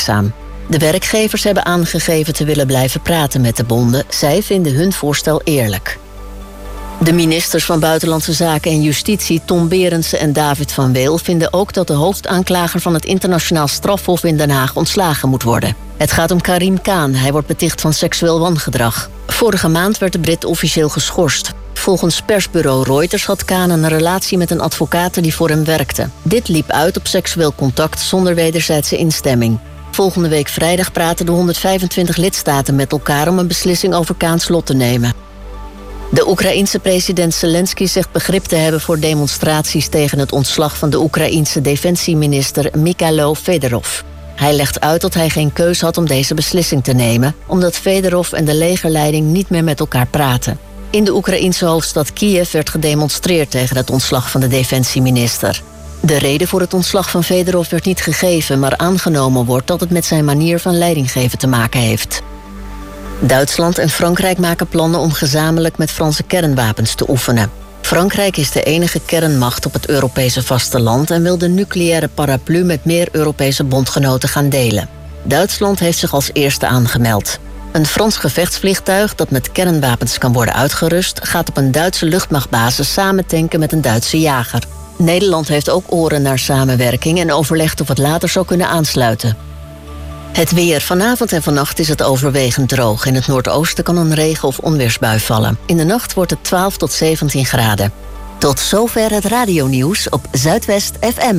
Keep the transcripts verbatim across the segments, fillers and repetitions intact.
werkzaam. De werkgevers hebben aangegeven te willen blijven praten met de bonden. Zij vinden hun voorstel eerlijk. De ministers van Buitenlandse Zaken en Justitie, Tom Berendsen en David van Weel, vinden ook dat de hoofdaanklager van het Internationaal Strafhof in Den Haag ontslagen moet worden. Het gaat om Karim Khan. Hij wordt beticht van seksueel wangedrag. Vorige maand werd de Brit officieel geschorst. Volgens persbureau Reuters had Khan een relatie met een advocaat die voor hem werkte. Dit liep uit op seksueel contact zonder wederzijdse instemming. Volgende week vrijdag praten de honderdvijfentwintig lidstaten met elkaar om een beslissing over Khans lot te nemen. De Oekraïense president Zelensky zegt begrip te hebben voor demonstraties tegen het ontslag van de Oekraïense defensieminister Mykhailo Fedorov. Hij legt uit dat hij geen keus had om deze beslissing te nemen, omdat Fedorov en de legerleiding niet meer met elkaar praten. In de Oekraïense hoofdstad Kiev werd gedemonstreerd tegen het ontslag van de defensieminister. De reden voor het ontslag van Fedorov werd niet gegeven, maar aangenomen wordt dat het met zijn manier van leidinggeven te maken heeft. Duitsland en Frankrijk maken plannen om gezamenlijk met Franse kernwapens te oefenen. Frankrijk is de enige kernmacht op het Europese vasteland en wil de nucleaire paraplu met meer Europese bondgenoten gaan delen. Duitsland heeft zich als eerste aangemeld. Een Frans gevechtsvliegtuig dat met kernwapens kan worden uitgerust gaat op een Duitse luchtmachtbasis samen tanken met een Duitse jager. Nederland heeft ook oren naar samenwerking en overlegt of het later zou kunnen aansluiten. Het weer. Vanavond en vannacht is het overwegend droog. In het noordoosten kan een regen- of onweersbui vallen. In de nacht wordt het twaalf tot zeventien graden. Tot zover het radionieuws op Zuidwest F M.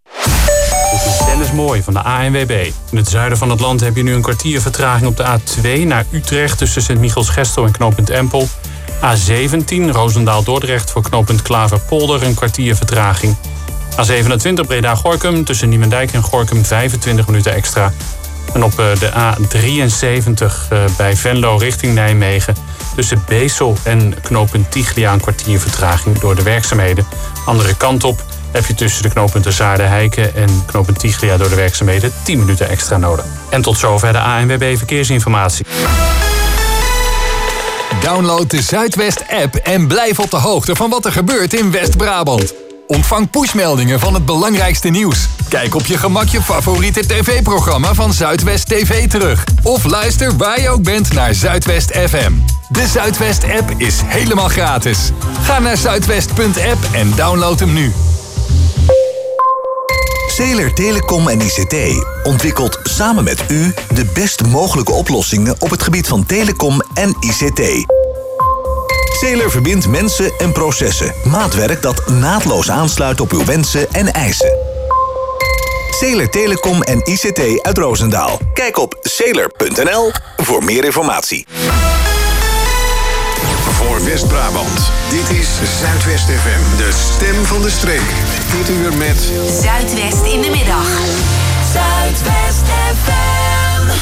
Dit is Dennis Mooi van de A N W B. In het zuiden van het land heb je nu een kwartier vertraging op de A twee naar Utrecht tussen Sint-Michiels-Gestel en knooppunt Empel. A zeventien Roosendaal-Dordrecht voor knooppunt Klaverpolder een kwartier vertraging. A zevenentwintig Breda-Gorinchem tussen Nieuwendijk en Gorinchem vijfentwintig minuten extra. En op de A drieënzeventig bij Venlo richting Nijmegen tussen Beesel en knooppunt Tiglia een kwartier vertraging door de werkzaamheden. Andere kant op heb je tussen de knooppunten Zaarden-Heiken en knooppunt Tiglia door de werkzaamheden tien minuten extra nodig. En tot zover de A N W B Verkeersinformatie. Download de Zuidwest-app en blijf op de hoogte van wat er gebeurt in West-Brabant. Ontvang pushmeldingen van het belangrijkste nieuws. Kijk op je gemak je favoriete tv-programma van Zuidwest T V terug. Of luister waar je ook bent naar Zuidwest F M. De Zuidwest-app is helemaal gratis. Ga naar zuidwest punt app en download hem nu. Zeeler Telecom en I C T ontwikkelt samen met u de best mogelijke oplossingen op het gebied van telecom en I C T. Zeeler verbindt mensen en processen. Maatwerk dat naadloos aansluit op uw wensen en eisen. Zeeler Telecom en I C T uit Roosendaal. Kijk op zeeler punt n l voor meer informatie. Voor West-Brabant. Dit is Zuidwest F M, de stem van de streek. Dit uur met Zuidwest in de middag. Zuidwest F M.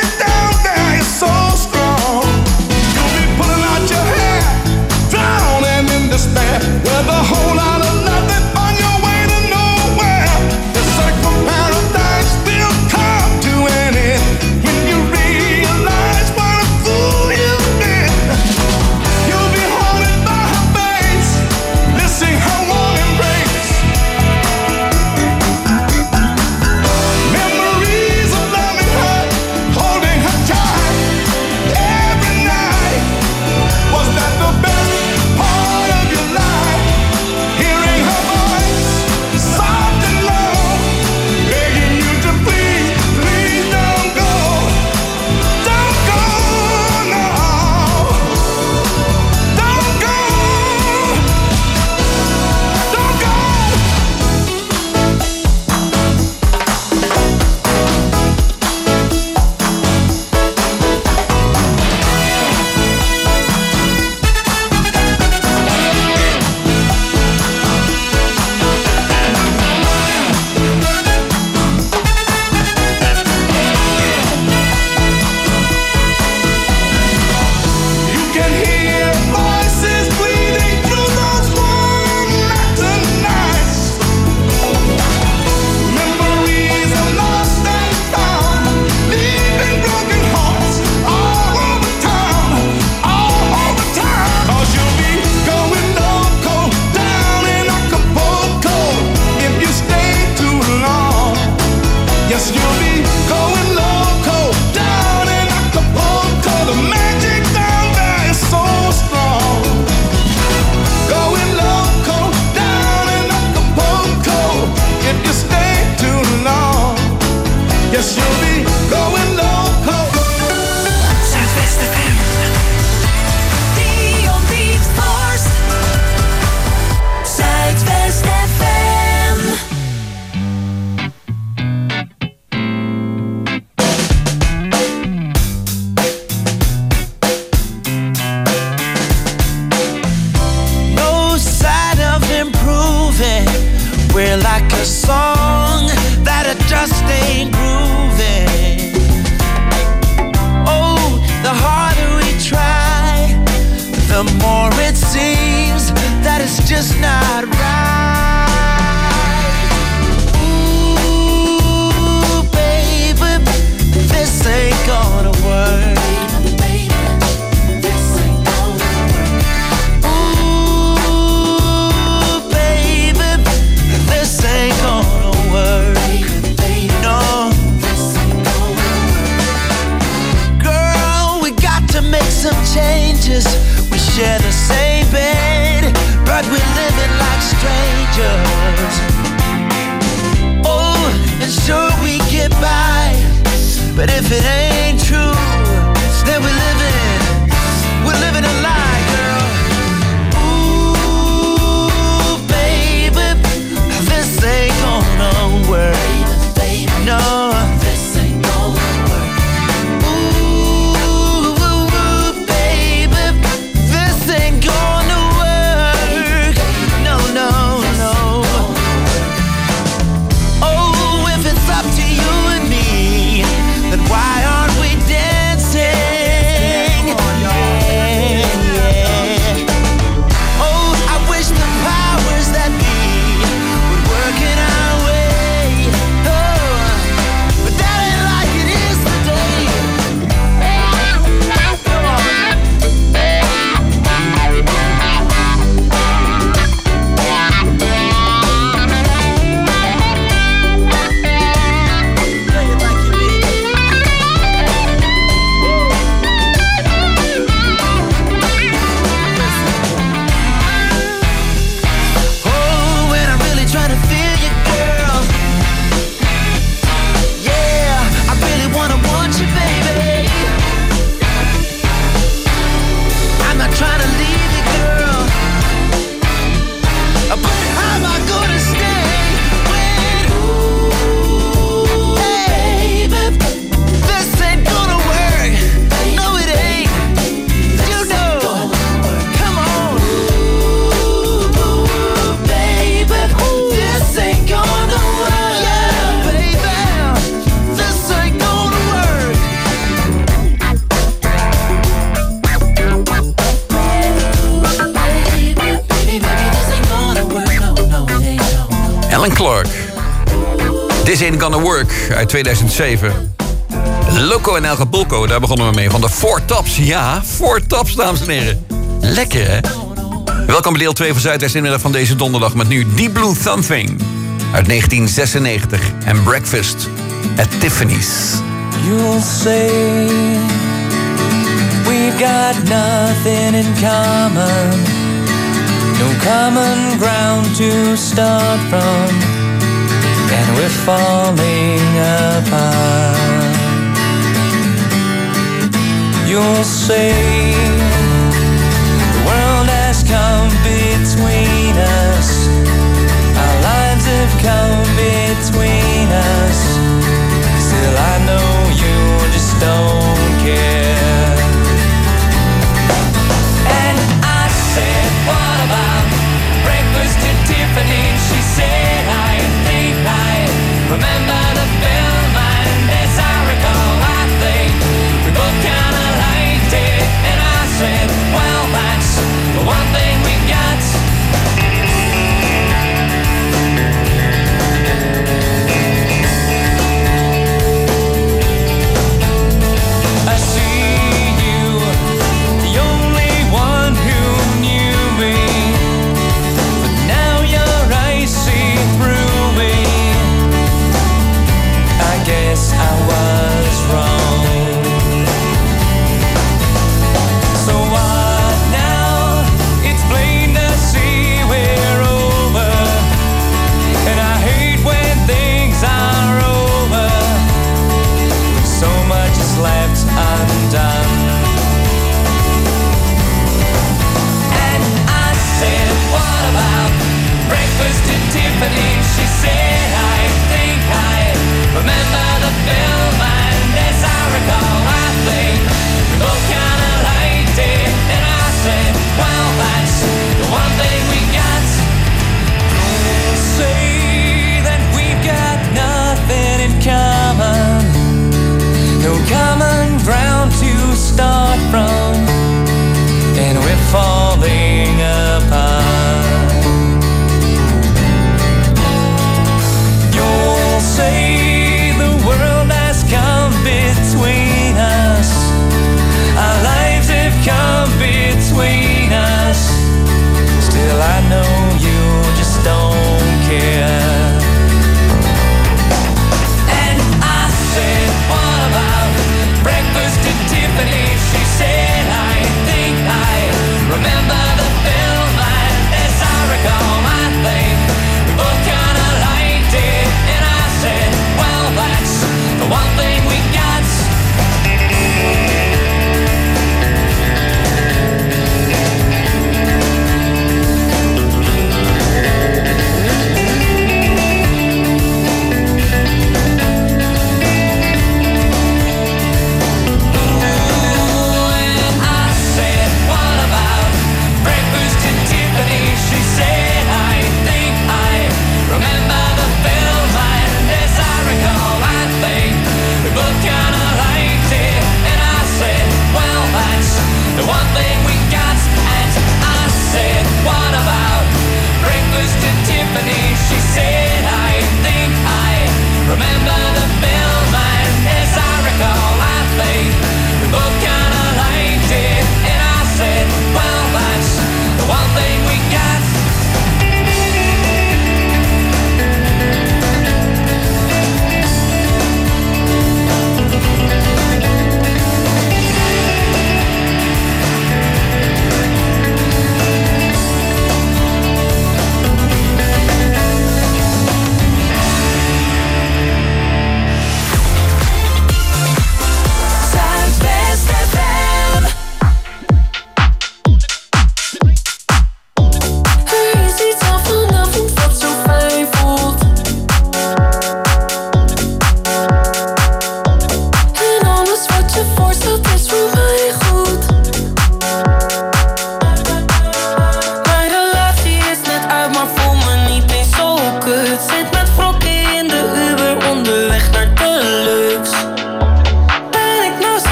Down you'll be going loco down in Acapulco. The magic down there is so strong. Going loco down in Acapulco. If you stay too long, yes, you'll be going loco. Zuidwest F M. Dion Beatforst. Zuidwest F M. No sign of improving. We're like a song that it just ain't grooving. Oh, the harder we try, the more it seems that it's just not right. Ooh, baby, this ain't gonna work. Ooh, baby, this ain't gonna work. No. Girl, we got to make some changes. We share the same bed, but we're living like strangers. Oh, and sure we get by, but if it ain't true, then we're living, we're living a lie, girl. Ooh, baby, this ain't gonna work. No, this ain't gonna work. Ooh, baby, this ain't gonna work. No, no, no. Oh, if it's up to you and me, then why aren't we dancing? Yeah, yeah. Oh, I wish the powers that be would work in our way. Oh, but that ain't like it is today. Come on. Play it like you mean it. Oh, when I'm really trying to feel you, girl. Yeah, I really wanna want you, baby. I'm not trying to leave you, girl. But how am I gonna stay when, ooh, baby, this ain't gonna work. No, it ain't. You know. Come on. Ooh, baby, this ain't gonna work. Yeah, baby, this ain't gonna work. Alan Clark. This Ain't Gonna Work uit tweeduizend zeven. Loco en Acapulco, daar begonnen we mee. Van de Four Tops. Ja, Four Tops, dames en heren. Lekker, hè? Welkom bij deel twee van Zuidwest Inmiddag van deze donderdag. Met nu Deep Blue Something uit negentien zesennegentig. En Breakfast at Tiffany's. You'll say we've got nothing in common, no common ground to start from, and we're falling apart. You'll say the world has come between us, our lives have come between us. Still I know you just don't care. And I said, what about breakfast at Tiffany? She said, I think I remember the film, and as I recall, I think we both kinda liked it. And I said, well, that's the one thing we got.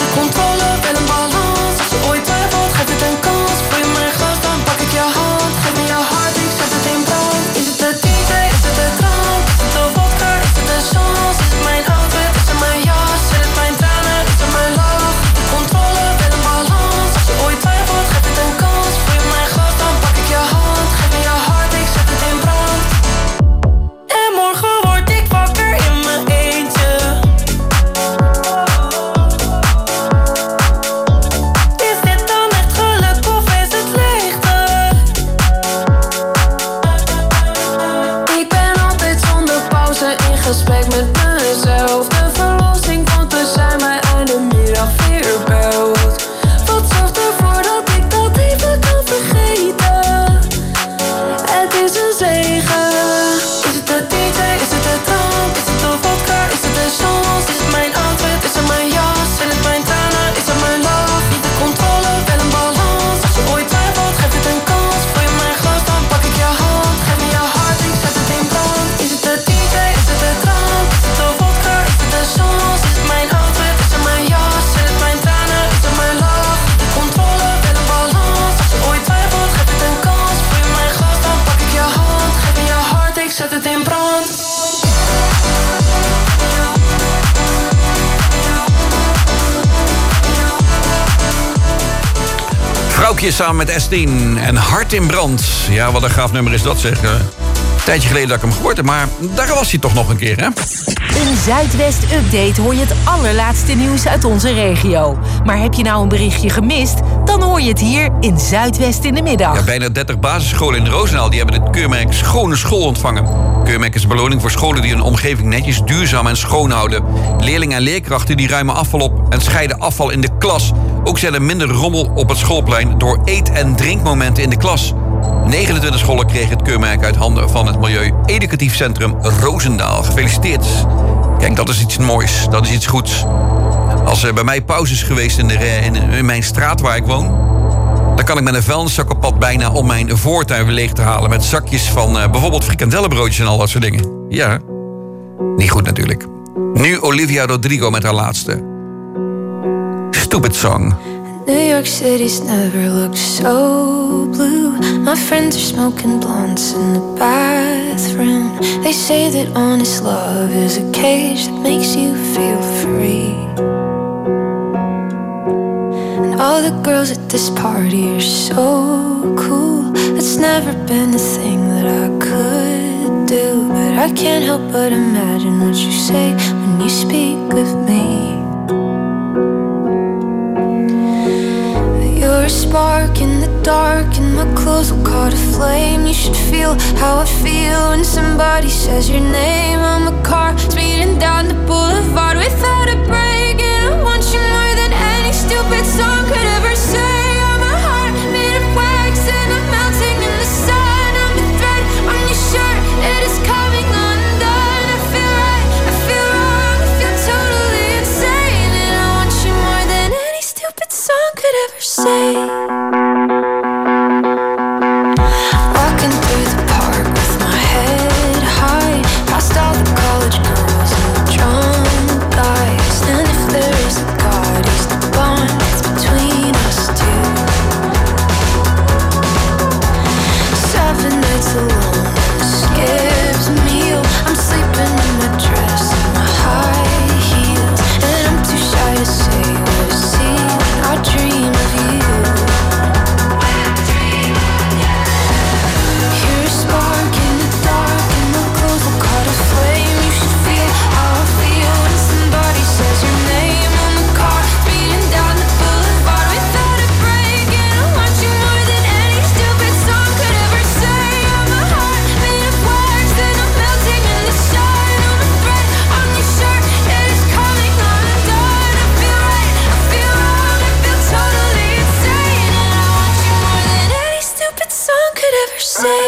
controle, wel een balans. Als je ooit twijfelt, geef het een kans. Voel je mijn glas, dan pak ik je hand. Geef me je hart, ik zet het in brand. Is het de D J, is het de drank? Is het de vodka, is het de chance? Is het mijn outfit, is het mijn jas? Zijn het mijn tranen, is het mijn lach? De controle, wel een balans. Als je ooit twijfelt, geef het een kans. Voel je mijn glas, dan pak ik je hand. Geef me je hart, ik zet het in brand. En morgen word ik wakker in mijn eentje. Is dit dan echt geluk of is het leegte? Ik ben altijd zonder pauze in gesprek met mezelf. De verlossing komt dus zijn mij einde middag weer belt. Wat zorgt ervoor dat ik dat even kan vergeten? Het is een zegen. Is het de D J, is het de drank? Is het de vodka, is het de chance? Is het mijn outfit, is het mijn jas? Zijn het mijn tranen, is het mijn lach? Niet de controle, wel een balans. Als je ooit twijfelt, geef het een kans. Voel je mijn glas, dan pak ik je hand. Geef me je hart, ik zet het in brand. Is het de D J, is het de drank? Is het de vodka, is het de chance? Is het mijn outfit, is het mijn jas? Zijn het mijn tranen, is het mijn lach? De controle, wel een balans. Als je ooit twijfelt, geef het een kans. Voel je mijn glas, dan pak ik je hand. Geef me je hart, ik zet het in brand. Vrouwtje samen met S tien en Hart in Brand. Ja, wat een gaaf nummer is dat, zeg. Een tijdje geleden dat ik hem gehoord heb, maar daar was hij toch nog een keer, hè? Een Zuidwest-update hoor je het allerlaatste nieuws uit onze regio. Maar heb je nou een berichtje gemist? Dan hoor je het hier in Zuidwest in de middag. Ja, bijna dertig basisscholen in Roosendaal die hebben het keurmerk Schone School ontvangen. Keurmerk is beloning voor scholen die hun omgeving netjes, duurzaam en schoon houden. Leerlingen en leerkrachten die ruimen afval op en scheiden afval in de klas. Ook zijn er minder rommel op het schoolplein door eet- en drinkmomenten in de klas. negenentwintig scholen kregen het keurmerk uit handen van het Milieu-Educatief Centrum Roosendaal. Gefeliciteerd. Kijk, dat is iets moois. Dat is iets goeds. Als er bij mij pauze is geweest in, de, in, in mijn straat waar ik woon, dan kan ik met een vuilniszak op pad bijna om mijn voortuin weer leeg te halen met zakjes van uh, bijvoorbeeld frikandellenbroodjes en al dat soort dingen. Ja, niet goed natuurlijk. Nu Olivia Rodrigo met haar laatste. Stupid Song. New York City's never looked so blue. My friends are smoking blunts in the bathroom. They say that honest love is a cage that makes you feel free. And all the girls at this party are so cool. It's never been a thing that I could do, but I can't help but imagine what you say when you speak of me. You're a spark in the dark and my clothes will caught a flame. You should feel how I feel when somebody says your name. I'm a car speeding down the boulevard without a break, and I want you more than any stupid song could ever say. I'm a heart made of wax and I'm melting in the sun. I'm a thread on your shirt, it is coming undone. I feel right, I feel wrong, I feel totally insane, and I want you more than any stupid song could ever say. Walking through the park with my head high, past all the college girls and the drunk guys. And if there is a God, he's the bond that's between us two. Seven nights alone and a skips meal. I'm sleeping in my dress and my high heels, and I'm too shy to say what I see when I dream of you. You're a spark in the dark and my clothes will caught a flame. You should feel how I feel when somebody says your name. I'm a car speeding down the boulevard without a break, and I want you more than any stupid song could ever say. I'm a heart made of wax and I'm melting in the sun. I'm a thread on your shirt, it is coming undone. I feel right, I feel wrong, I feel totally insane, and I want you more than any stupid song could ever say.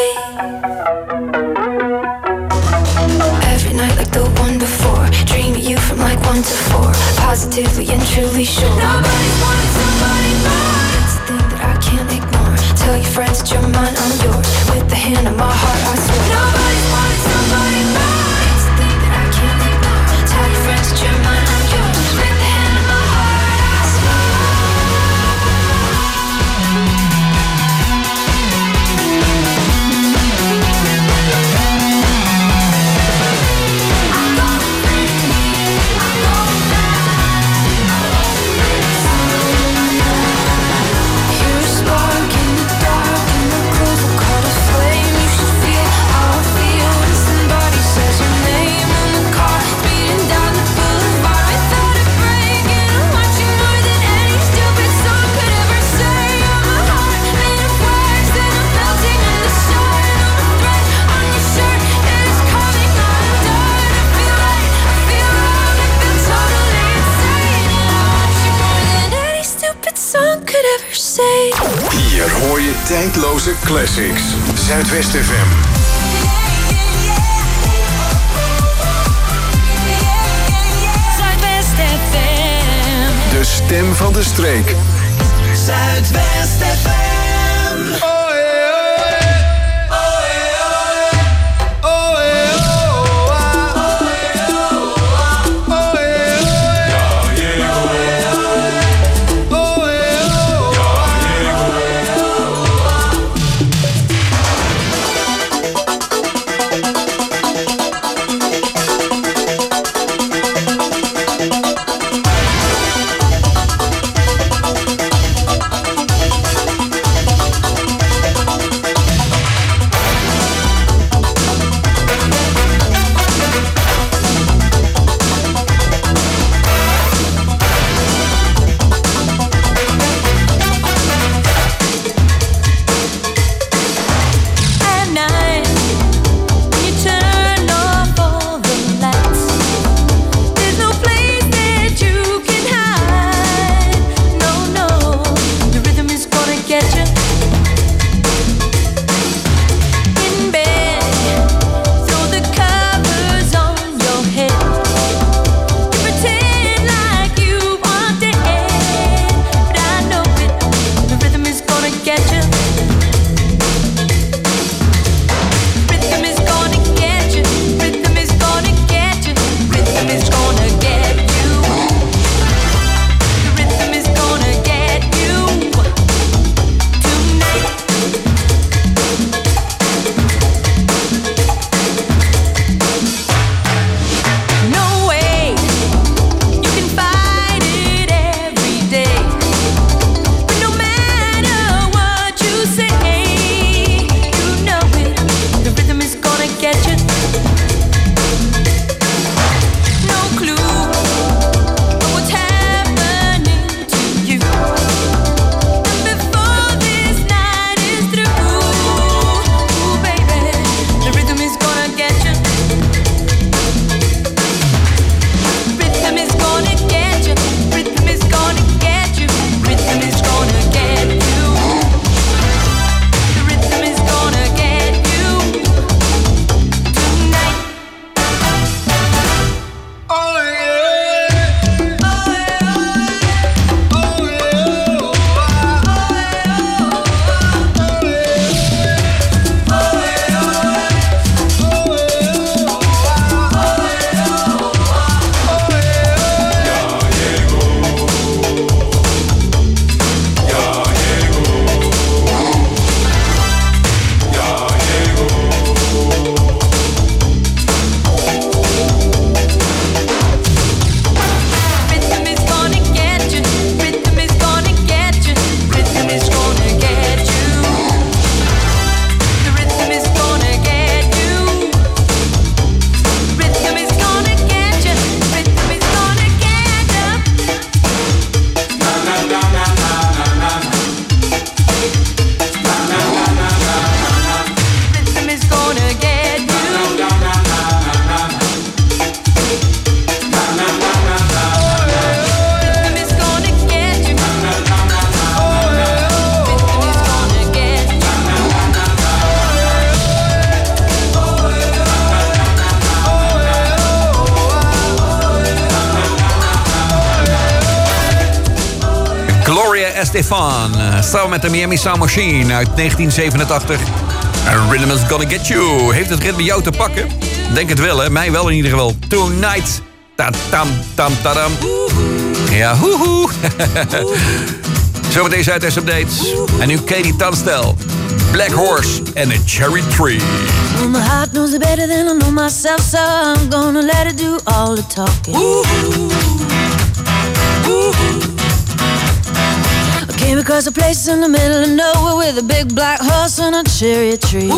Every night like the one before, dream of you from like one to four, positively and truly sure. Nobody's wanted somebody more. It's a thing that I can't ignore. Tell your friends that you're mine, I'm yours. With the hand on my heart, I swear. Nobody's wanted somebody more. It's a thing that I can't ignore. Tell your friends that you're mine, I'm yours. With the hand on my heart, I swear. ever say. Hier hoor je tijdloze classics. Zuidwest F M. Zuidwest F M. De stem van de streek. Zuidwest F M. Estefan, samen met de Miami Sound Machine uit negentien zevenentachtig. Rhythm is Gonna Get You. Heeft het ritme jou te pakken? Denk het wel, hè? Mij wel in ieder geval. Tonight. Ta-tam, tam, tadam. Ja, hoehoe. Zometeen Zuidwest Updates. En nu Katie Tunstall. Black Horse en A Cherry Tree. Well, my heart knows it better than I know myself, so I'm gonna let it do all the talking. I came across a place in the middle of nowhere with a big black horse and a cherry tree.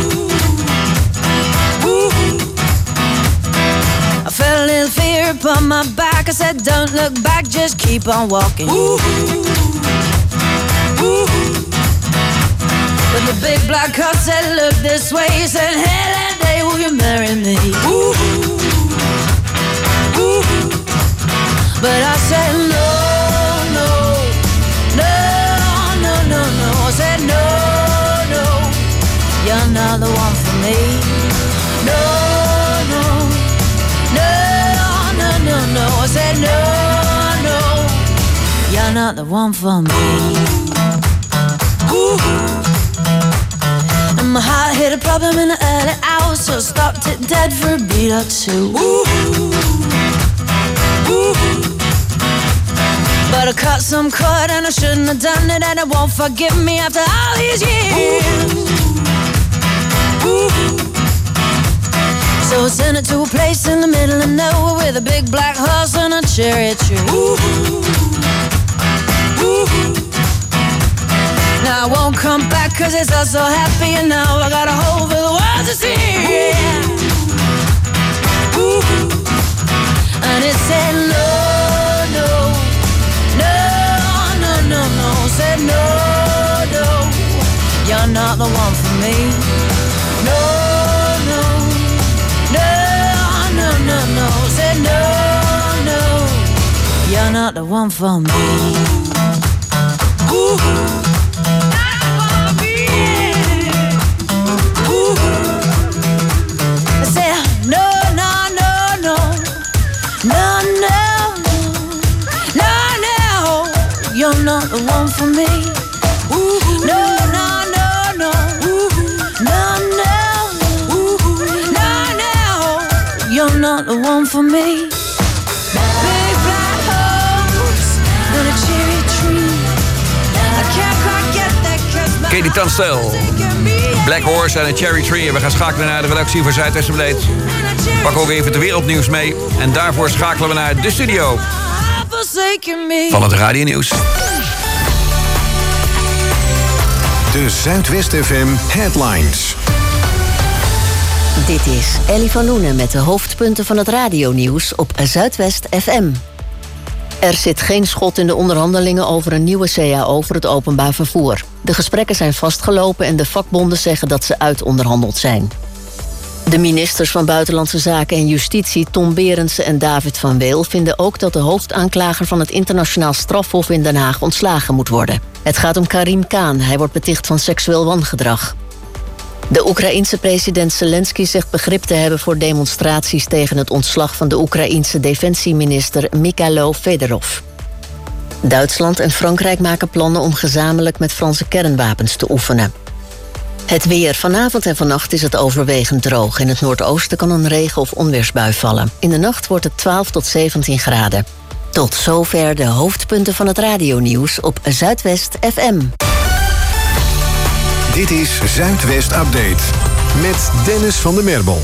I felt a little fear upon my back. I said, don't look back, just keep on walking. But the big black horse said, look this way. He said, hey, that day will you marry me? But I said, no, no, no, You're not the one for me. Ooh. And my heart hit a problem in the early hours, so I stopped it dead for a beat or two. Ooh. Ooh. But I cut some cord and I shouldn't have done it, and it won't forgive me after all these years. Ooh. So I sent it to a place in the middle of nowhere with a big black horse and a cherry tree. Ooh. Ooh. Now I won't come back cause it's all so happy, and now I got a hole for the world to see. Yeah. Ooh. And it said no, no, no, no, no, no. Said no, no, you're not the one for me. No, no, no, no, no, no. Said no, no, you're not the one for me. Ooh. You're not the one for me. Ooh, no, no, no, no. Ooh, no, no. Ooh, no, no. You're not the one for me. Big black horse and a cherry tree. I can't quite get that 'cause my Katie Tunstall, Black Horse en a Cherry Tree. En we gaan schakelen naar de redactie voor Zuidwest Update. Pak ook even het wereldnieuws mee. En daarvoor schakelen we naar de studio van het Radio Nieuws. De Zuidwest F M Headlines. Dit is Ellie van Loenen met de hoofdpunten van het radionieuws op Zuidwest F M. Er zit geen schot in de onderhandelingen over een nieuwe C A O voor het openbaar vervoer. De gesprekken zijn vastgelopen en de vakbonden zeggen dat ze uitonderhandeld zijn. De ministers van Buitenlandse Zaken en Justitie, Tom Berendsen en David van Weel, vinden ook dat de hoofdaanklager van het Internationaal Strafhof in Den Haag ontslagen moet worden. Het gaat om Karim Khan. Hij wordt beticht van seksueel wangedrag. De Oekraïense president Zelensky zegt begrip te hebben voor demonstraties tegen het ontslag van de Oekraïense defensieminister Mikhailo Fedorov. Duitsland en Frankrijk maken plannen om gezamenlijk met Franse kernwapens te oefenen. Het weer. Vanavond en vannacht is het overwegend droog. In het noordoosten kan een regen- of onweersbui vallen. In de nacht wordt het twaalf tot zeventien graden. Tot zover de hoofdpunten van het radionieuws op Zuidwest F M. Dit is Zuidwest Update met Dennis van der Merbel.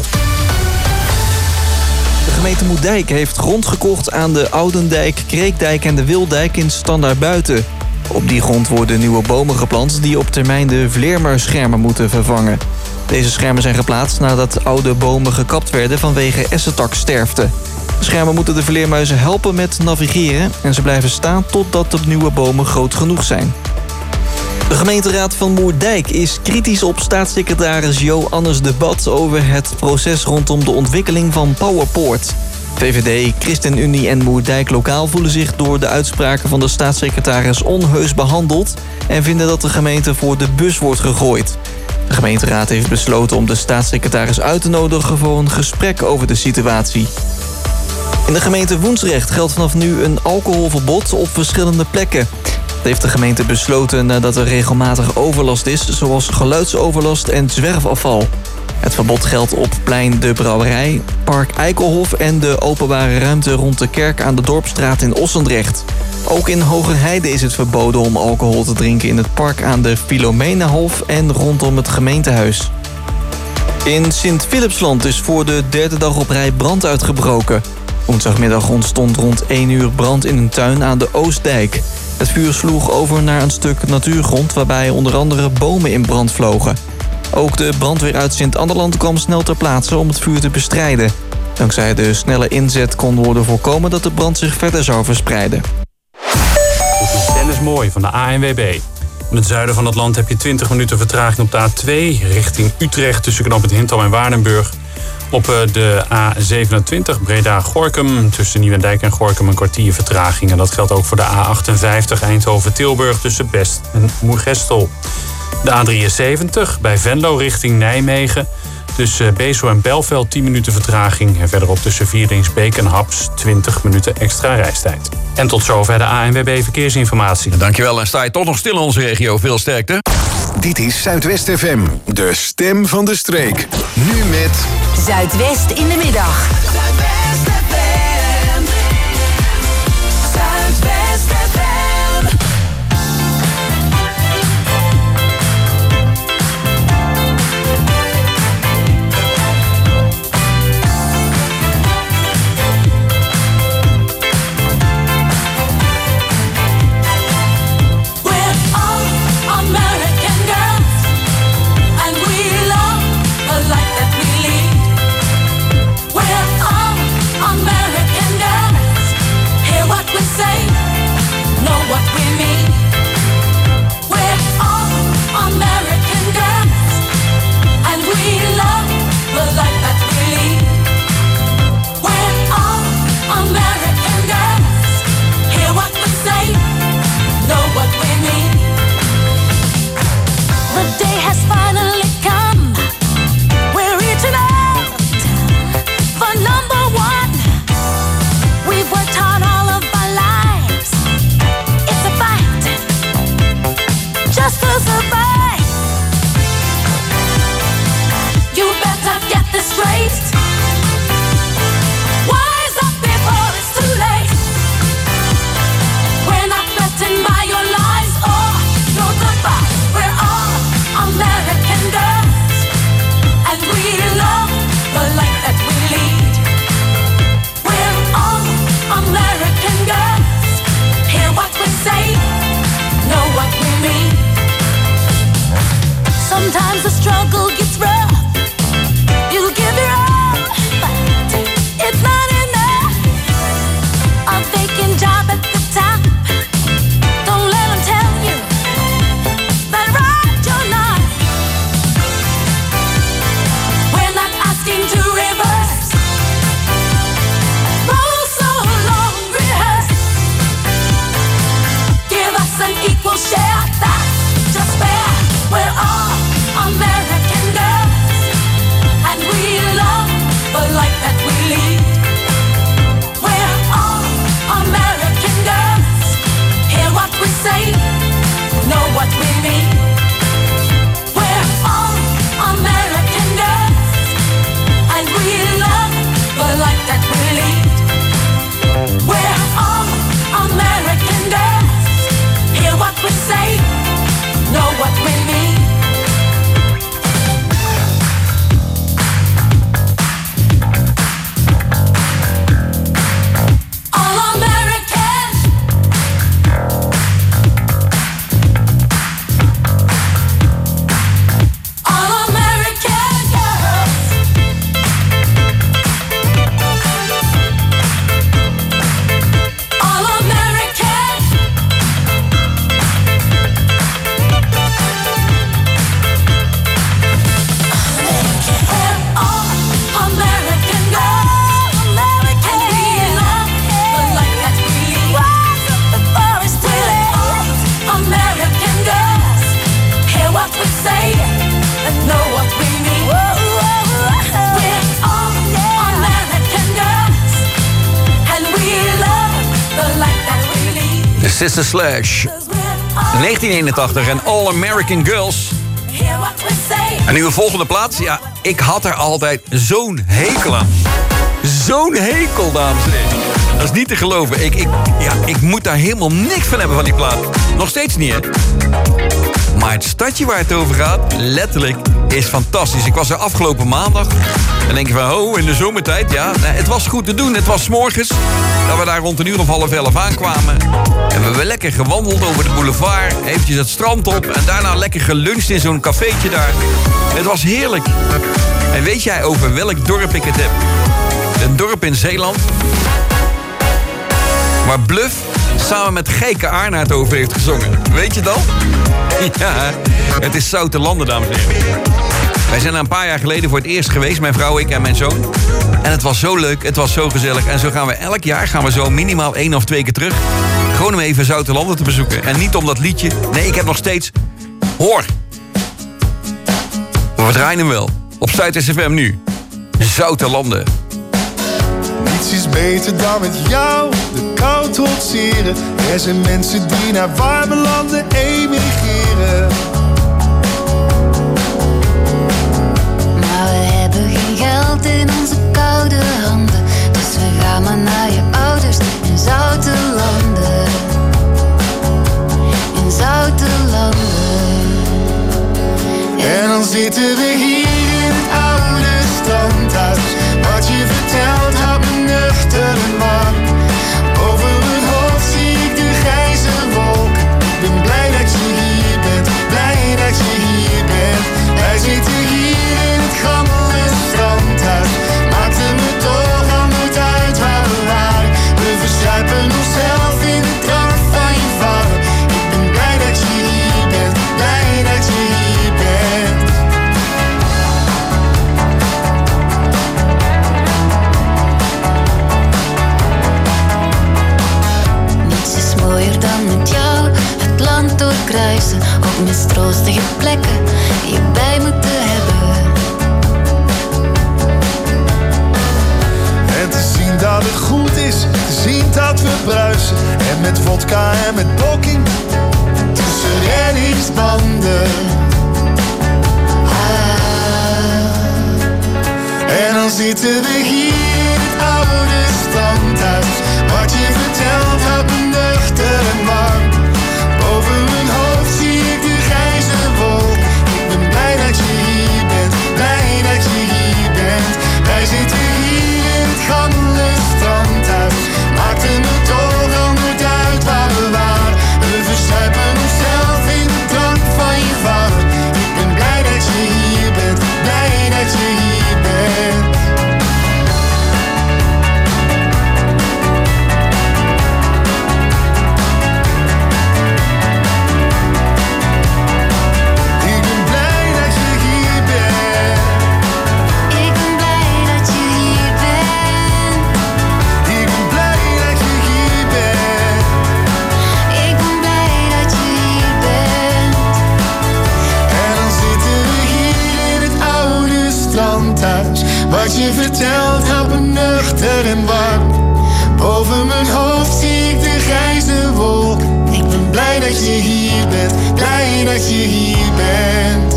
De gemeente Moerdijk heeft grond gekocht aan de Oudendijk, Kreekdijk en de Wildijk in Standaardbuiten. Op die grond worden nieuwe bomen geplant die op termijn de vleermuisschermen moeten vervangen. Deze schermen zijn geplaatst nadat oude bomen gekapt werden vanwege essentaksterfte. De schermen moeten de vleermuizen helpen met navigeren en ze blijven staan totdat de nieuwe bomen groot genoeg zijn. De gemeenteraad van Moerdijk is kritisch op staatssecretaris Jo Annes debat over het proces rondom de ontwikkeling van Powerpoort. V V D, ChristenUnie en Moerdijk Lokaal voelen zich door de uitspraken van de staatssecretaris onheus behandeld en vinden dat de gemeente voor de bus wordt gegooid. De gemeenteraad heeft besloten om de staatssecretaris uit te nodigen voor een gesprek over de situatie. In de gemeente Woensdrecht geldt vanaf nu een alcoholverbod op verschillende plekken. Dat heeft de gemeente besloten nadat er regelmatig overlast is, zoals geluidsoverlast en zwerfafval. Het verbod geldt op plein De Brouwerij, Park Eikelhof en de openbare ruimte rond de kerk aan de Dorpsstraat in Ossendrecht. Ook in Hogerheide is het verboden om alcohol te drinken in het park aan de Filomenahof en rondom het gemeentehuis. In Sint-Philipsland is voor de derde dag op rij brand uitgebroken. Woensdagmiddag ontstond rond één uur brand in een tuin aan de Oostdijk. Het vuur sloeg over naar een stuk natuurgrond waarbij onder andere bomen in brand vlogen. Ook de brandweer uit Sint-Anderland kwam snel ter plaatse om het vuur te bestrijden. Dankzij de snelle inzet kon worden voorkomen dat de brand zich verder zou verspreiden. Dit is Dennis Mooi van de A N W B. In het zuiden van het land heb je twintig minuten vertraging op de A twee... richting Utrecht tussen knooppunt Hintham en Waardenburg. Op de A zevenentwintig Breda-Gorinchem tussen Nieuwendijk en Gorinchem een kwartier vertraging. En dat geldt ook voor de A achtenvijftig Eindhoven-Tilburg tussen Best en Moergestel. De A drieënzeventig bij Venlo richting Nijmegen Tussen Bezel en Belveld tien minuten vertraging. En verderop tussen Vieringsbeek en Haps twintig minuten extra reistijd. En tot zover de A N W B Verkeersinformatie. Dankjewel en sta je toch nog stil in onze regio. Veel sterkte. Dit is Zuidwest F M, de stem van de streek. Nu met... Zuidwest in de middag. Zuidwest F M. Zuidwest F M. Sometimes the struggle gets rough. You give your all, but it's not enough. A vacant job at the top. Don't let them tell you that right you're not. We're not asking to reverse. Roll so long, rehearse. Give us an equal share. That's just fair. We're all American girls, and we love the life that we lead. We're all American girls. Hear what we say, know what we mean. We're all American girls, and we love the life that we lead. We're all American girls. Hear what we say, know what we mean. Sister Slash. negentien eenentachtig en All American Girls. En nu een volgende plaats. Ja, ik had er altijd zo'n hekel aan. Zo'n hekel, dames en heren. Dat is niet te geloven. Ik, ik, ja, ik moet daar helemaal niks van hebben van die plaat. Nog steeds niet, hè? Maar het stadje waar het over gaat, letterlijk, is fantastisch. Ik was er afgelopen maandag. Dan denk je van, oh, in de zomertijd, ja. Nee, het was goed te doen. Het was 's morgens dat we daar rond een uur of half elf aankwamen. En we hebben lekker gewandeld over de boulevard. Eventjes het strand op. En daarna lekker geluncht in zo'n cafeetje daar. Het was heerlijk. En weet jij over welk dorp ik het heb? Een dorp in Zeeland. Waar Bluff samen met Geike Arnaert over heeft gezongen. Weet je dat? Ja, het is Zoutelanden, dames en heren. Wij zijn er een paar jaar geleden voor het eerst geweest, mijn vrouw, ik en mijn zoon. En het was zo leuk, het was zo gezellig. En zo gaan we elk jaar gaan we zo minimaal één of twee keer terug. Gewoon om even Zoutelanden te bezoeken. En niet om dat liedje. Nee, ik heb nog steeds... Hoor. Maar we draaien hem wel. Op Zuid-West F M nu. Zoute Landen. Niets is beter dan met jou de kou trotseren. Er zijn mensen die naar warme landen emigreren. Maar we hebben geen geld in onze koude handen. Dus we gaan maar naar je ouders in zoute landen. In zoute landen. En dan zitten we hier in het oude strandhuis. Wat je vertelt houdt me nuchter en warm. Over mijn hoofd zie ik de grijze wolk. Ik ben blij dat je hier bent, blij dat je hier bent. Wij zitten hier in het gammele strandhuis. Maakte me toch al nooit uit waar we waren. We verzuipen onszelf in de drank van je vader. Ik ben blij dat je hier bent, blij dat je hier bent. Niets is mooier dan met jou het land doorkruisen. Op mistroostige plekken je bij moeten hebben. En te zien dat het goed is, te zien dat we bruisen. En met vodka en met blokking tussen reddingsbanden. Ah. En dan zitten we hier in het oude strandhuis. Wat je vertelt houdt me nuchter en warm. Boven mijn hoofd zie ik de grijze wolk. Ik ben blij dat je hier bent, blij dat je hier bent. Wij zitten hier in het gammele strandhuis. Maakte me toch al nooit uit waar we waren. We verzuipen onszelf in de drank van je vader. Ik ben blij dat je hier bent, blij dat je hier bent. Ik ben blij dat je hier bent. Ik ben blij dat je hier bent. Ik ben blij dat je hier bent. Ik ben blij dat je hier bent. En dan zitten we hier in het oude strandhuis. Wat je vertelt houdt me nuchter en warm. Boven mijn hoofd zie ik de grijze wolk. Ik ben blij dat je hier bent, blij dat je hier bent.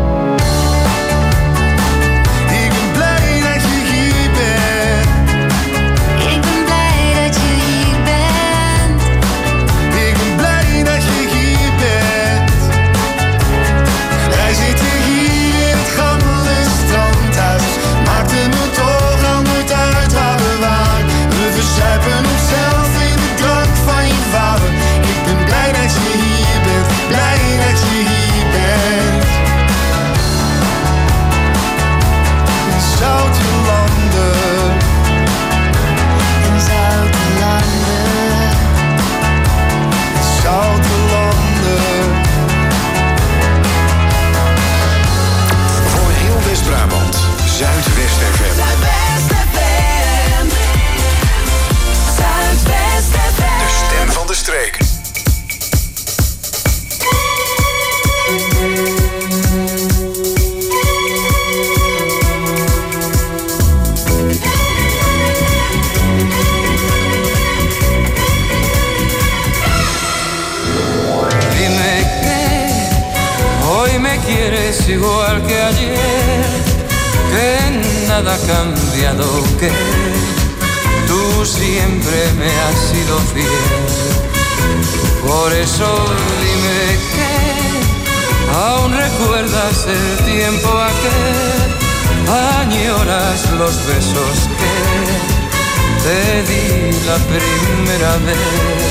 Ik ben blij dat je hier bent. Ik ben blij dat je hier bent. Ik ben blij dat je hier bent. Wij zitten hier in het gammele strandhuis. Maakte me toch al nooit uit waar we waren. We verzuipen onszelf in de drank van je vader. Ik ben blij dat je hier bent, blij dat je hier bent. In zoute landen. In zoute landen. In zoute landen. Voor heel West-Brabant, Zuidwest F M. Zuidwest F M. Zuidwest F M. De stem van de streek. Dime que hoy me quieres igual que ayer, que nada ha cambiado, que tú siempre me has sido fiel. Por eso dime que aún recuerdas el tiempo aquel, añoras los besos que te di la primera vez.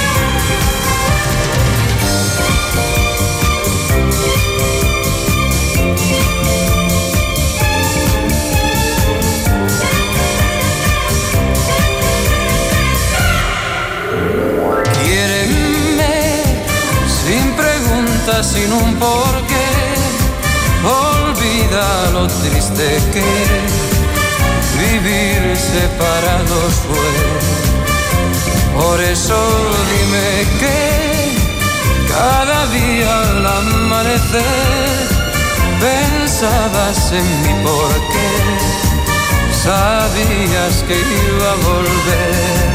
Sin un porqué, olvida lo triste que vivir separados fue. Por eso dime que cada día al amanecer Pensabas en mí porque sabías que iba a volver.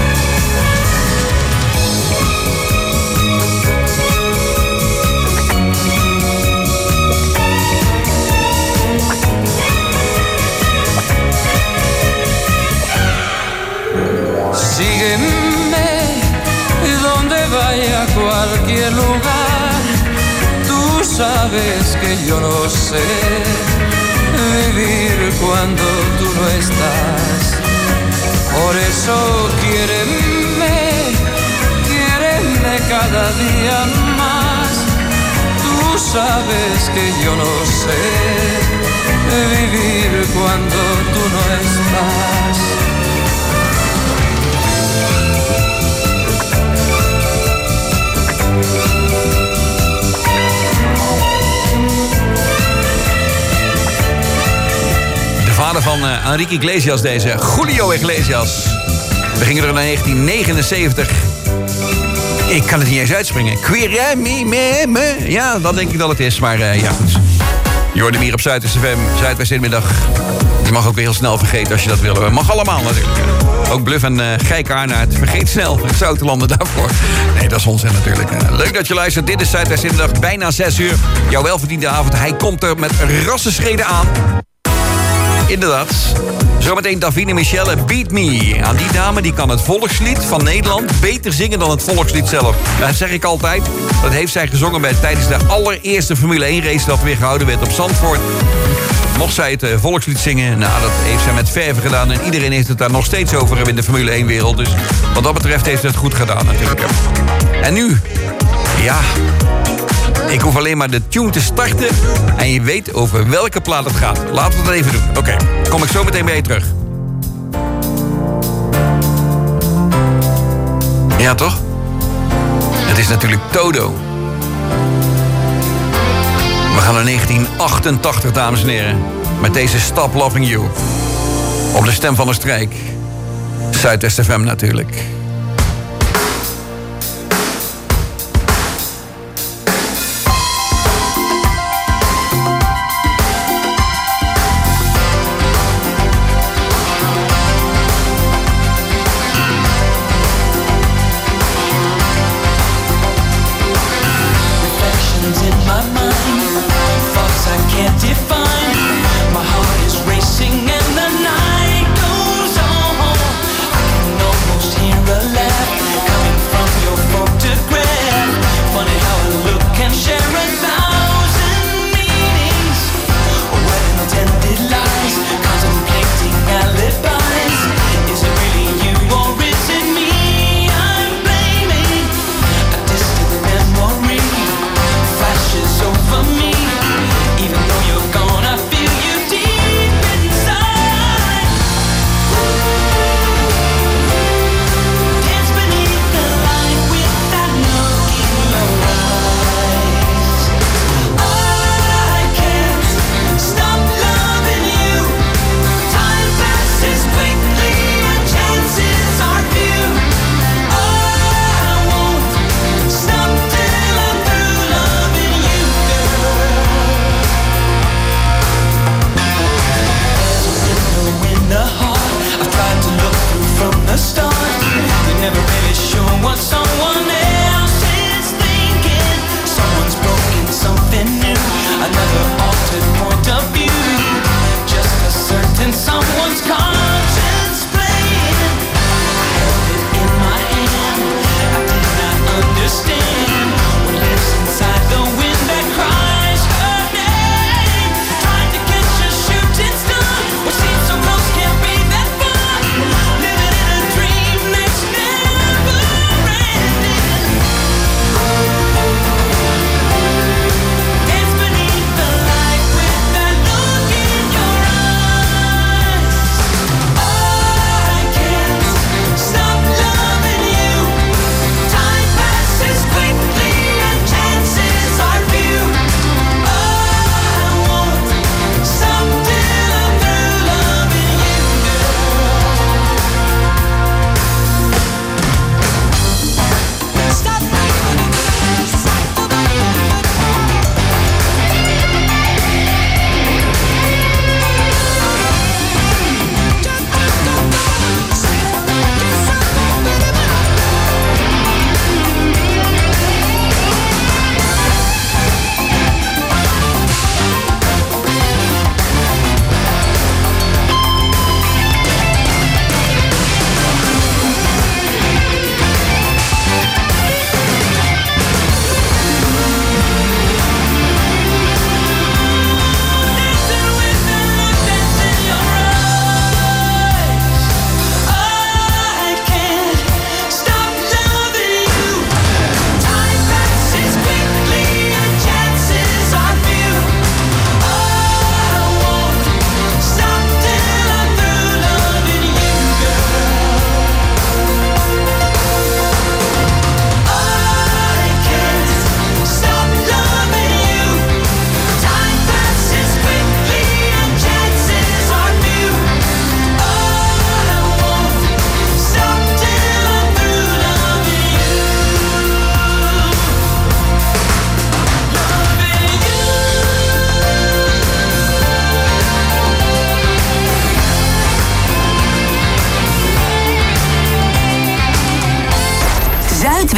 Sígueme donde vaya a cualquier lugar. Tú sabes que yo no sé vivir cuando tú no estás. Por eso quiéreme, quiéreme cada día más. Tú sabes que yo no sé vivir cuando tú no estás. De vader van uh, Enrique Iglesias, deze Julio Iglesias. We gingen er naar negentien negenenzeventig. Ik kan het niet eens uitspringen. Quiremi me me. Ja, dat denk ik dat het is. Maar uh, ja, goed. Je hoort hem hier op Zuidwest F M, Zuidwest Inmiddag. Je mag ook weer heel snel vergeten als je dat wil. Mag allemaal natuurlijk. Ook Bluff en uh, Gijke Arnaert. Vergeet snel. Het Zoutelanden daarvoor. Nee, dat is onzin natuurlijk. Leuk dat je luistert. Dit is Zuidwest Inmiddag. Bijna zes uur. Jouw welverdiende avond. Hij komt er met rassenschreden aan. Inderdaad. Zometeen Davine Michelle, Beat Me. Aan die dame die kan het volkslied van Nederland beter zingen dan het volkslied zelf. Dat zeg ik altijd. Dat heeft zij gezongen bij, tijdens de allereerste Formule één race dat weer gehouden werd op Zandvoort. Mocht zij het uh, volkslied zingen, nou dat heeft zij met verve gedaan. En iedereen heeft het daar nog steeds over in de Formule één wereld. Dus wat dat betreft heeft ze het goed gedaan natuurlijk. En nu, ja... Ik hoef alleen maar de tune te starten en je weet over welke plaat het gaat. Laten we dat even doen. Oké, okay. Kom ik zo meteen bij je terug. Ja, toch? Het is natuurlijk Toto. We gaan naar negentien achtentachtig, dames en heren. Met deze Stop Loving You. Op de stem van de strijk. Zuidwest F M natuurlijk. Racing and the night goes on. I can almost hear a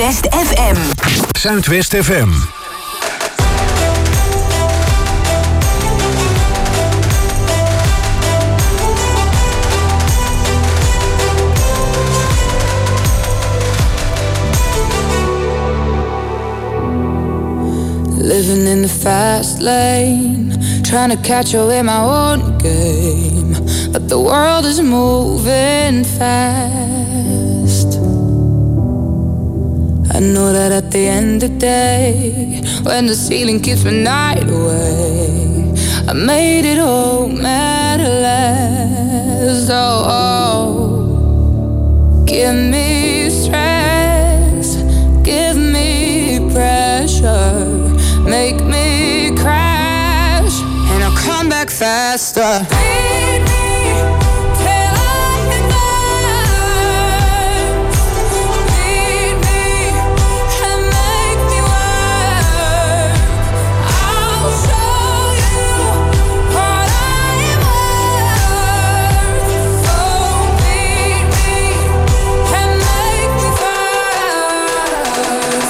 Zuidwest F M. Zuidwest F M. Living in the fast lane, trying to catch up in my own game, but the world is moving fast. I know that at the end of the day, when the ceiling keeps my night away, I made it home at last. Oh, oh. Give me stress, give me pressure, make me crash, and I'll come back faster. Beat me till I can burst. Beat me and make me work. I'll show you what I am worth. So beat me and make me first.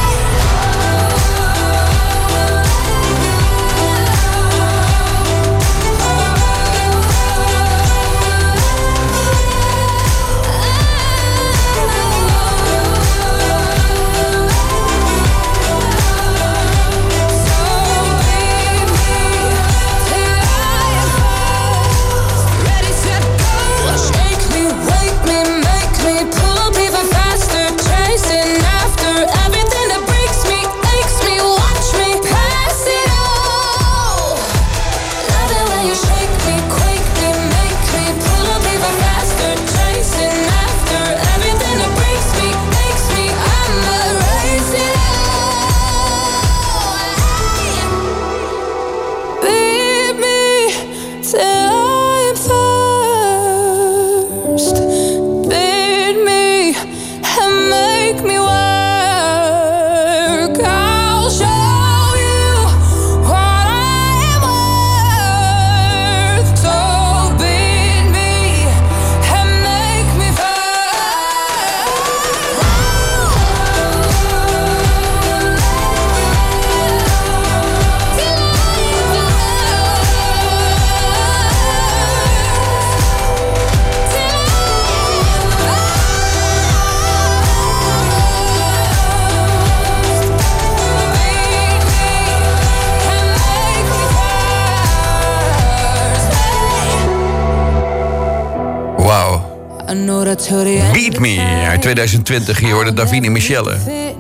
Beat Me uit tweeduizend twintig. Hier hoorde Davine Michelle.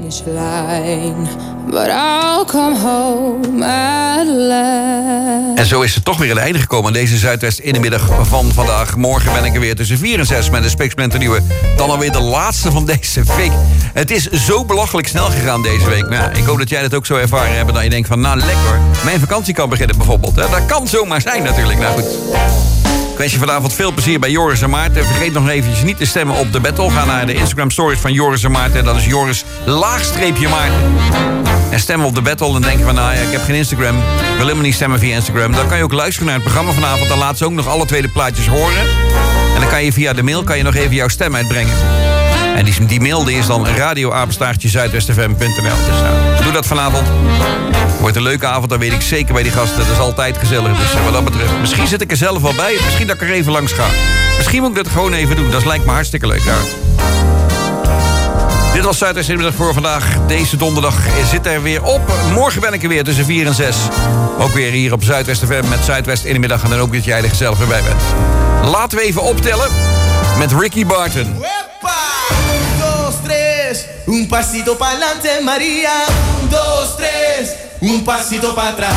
En zo is het toch weer aan het einde gekomen aan deze Zuidwest in de middag van vandaag. Morgen ben ik er weer tussen vier en zes met een spiksplinternieuwe. Dan alweer de laatste van deze week. Het is zo belachelijk snel gegaan deze week. Nou, ik hoop dat jij dat ook zo ervaren hebt. Dat je denkt van, nou lekker, mijn vakantie kan beginnen bijvoorbeeld. Dat kan zomaar zijn natuurlijk. Nou goed. Ik wens je vanavond veel plezier bij Joris en Maarten. Vergeet nog eventjes niet te stemmen op de battle. Ga naar de Instagram stories van Joris en Maarten. En dat is Joris laagstreepje Maarten. En stem op de battle en denk je van, nou ja, ik heb geen Instagram. Ik wil helemaal niet stemmen via Instagram. Dan kan je ook luisteren naar het programma vanavond. Dan laat ze ook nog alle twee de plaatjes horen. En dan kan je via de mail kan je nog even jouw stem uitbrengen. En die, die mail die is dan radioapenstaartje zuidwestfm punt n l. Dus nou, doe dat vanavond. Wordt een leuke avond, dat weet ik zeker bij die gasten. Dat is altijd gezellig. Dus wat dat betreft, misschien zit ik er zelf wel bij. Misschien dat ik er even langs ga. Misschien moet ik dat gewoon even doen. Dat lijkt me hartstikke leuk. Ja. Dit was Zuidwest in de middag voor vandaag. Deze donderdag zit er weer op. Morgen ben ik er weer tussen vier en zes. Ook weer hier op Zuidwest F M met Zuidwest in de middag. En dan ook dat jij er gezellig weer bij bent. Laten we even optellen met Ricky Barton. Dos, tres, un pasito pa'lante, María. Un, dos, tres, un pasito para atrás.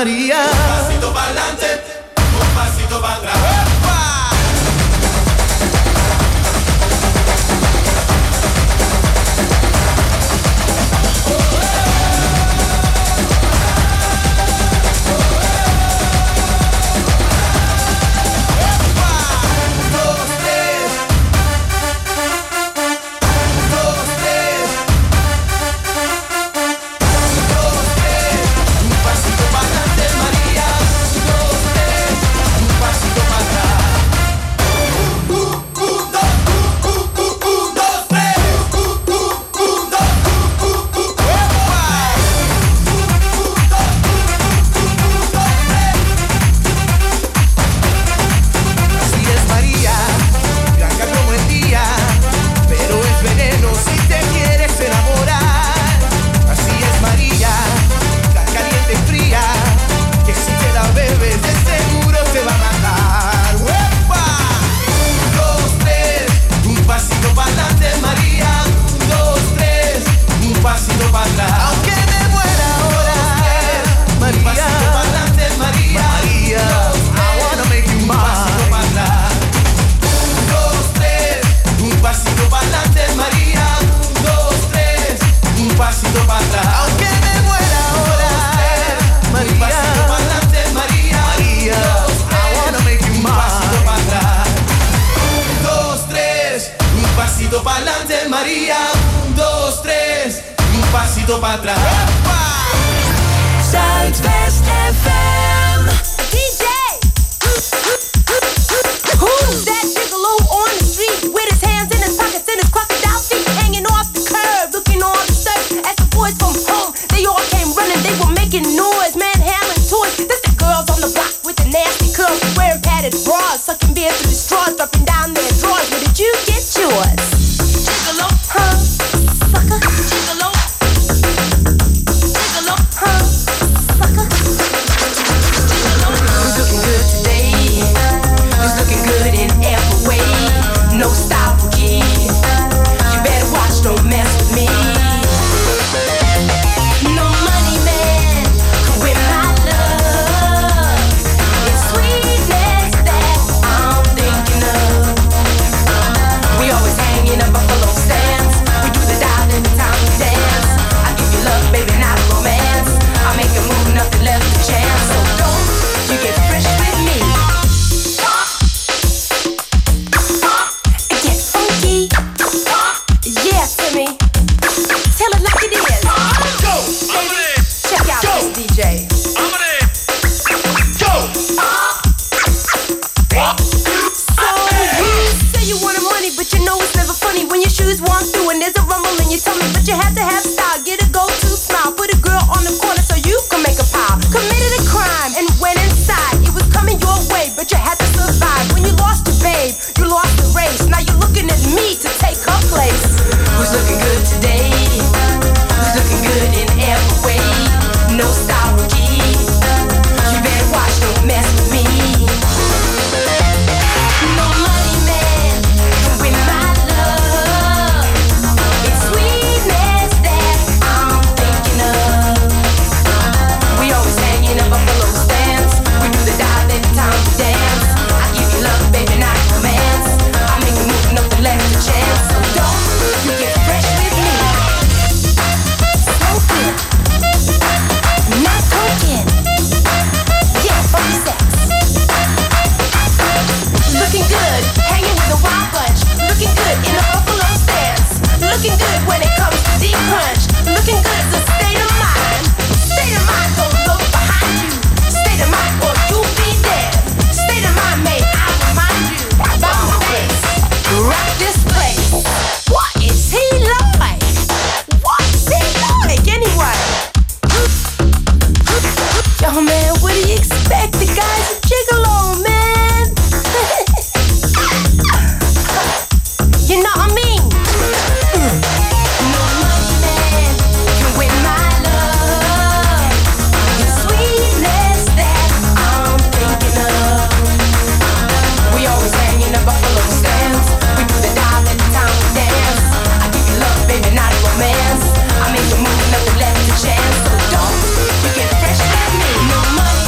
María. Un pasito para adelante, un pasito para atrás. Zuidwest F M. D J. Who's that gigolo on the street with his hands in his pockets and his crocodile feet hanging off the curb, looking all disturbed as the boys from home? They all came running, they were making noise, manhandling toys. This the girls on the block with the nasty curls, wearing padded bras, sucking beer through the straws, dropping down their drawers. Where did you get yours? Gigolo, huh? Sucker, gigolo. Gigolo, huh? Sucker. Who's looking good today? Who's looking good in every way? No style for you. You better watch, don't mess with me. No money man can win my love. It's sweetness that I'm thinking of. We always hang in a buffalo stance. We do the dial every time we dance. I give you love, baby, not romance. I make a move, nothing left to chance. So don't you get fresh with me. Get funky. Yeah, Timmy. Tell it like it is. Go, baby. Check out this D J. So you say you wanted money, but you know it's never funny when your shoes walk through and there's a rumble in your tummy. But you have to have style, get a go-to smile, put a girl on the corner so you can make a pile. Committed a crime and went inside. It was coming your way, but you had to survive. When you lost your babe, you lost the race. Now you're looking at me to take her place. Who's looking good today? Who's looking good in every way? No style rookie. You better watch, don't mess with me. No money man can win my love. It's sweetness that I'm thinking of. We always hang in a buffalo stance. We do the dive every time we dance. I give you love, baby, not romance. I make a move, nothing left to chance. So don't you get fresh with me. Smoking, not talking. Yeah, funky sex. Looking good, hanging with a wild bunch. Looking good in a buffalo stance. Looking good when it comes to deep crunch. Looking good's a state of mind. State of mind, don't look behind you. State of mind or you'll be dead. State of mind, may I remind you. About the face, rock this place. What is he like? What's he like anyway? Yo man, what do you expect? The guy's a gigolo, man. You know what I mean? No money man can win my love. It's sweetness that I'm thinking of. We always hang in a buffalo stance. We do the dive every time we dance. I give you love, baby, not romance. I make a move, nothing left to chance. So don't you get fresh with me. No money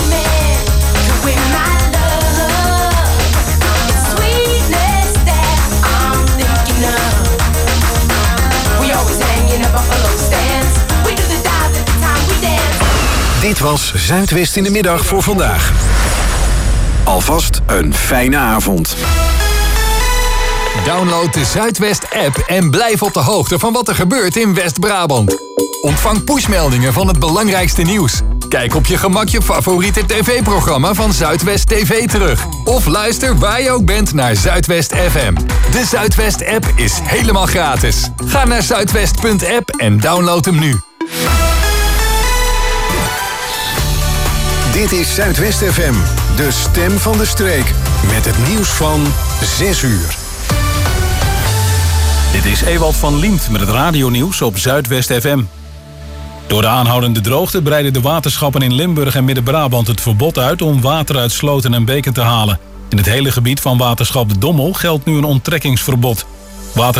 Dit was Zuidwest in de Middag voor vandaag. Alvast een fijne avond. Download de Zuidwest-app en blijf op de hoogte van wat er gebeurt in West-Brabant. Ontvang pushmeldingen van het belangrijkste nieuws. Kijk op je gemak je favoriete tv-programma van Zuidwest T V terug. Of luister waar je ook bent naar Zuidwest F M. De Zuidwest-app is helemaal gratis. Ga naar zuidwest punt app en download hem nu. Dit is Zuidwest F M, de stem van de streek. Met het nieuws van zes uur. Dit is Ewald van Liemt met het radionieuws op Zuidwest F M. Door de aanhoudende droogte breiden de waterschappen in Limburg en Midden-Brabant het verbod uit om water uit sloten en beken te halen. In het hele gebied van waterschap de Dommel geldt nu een onttrekkingsverbod. Waterschap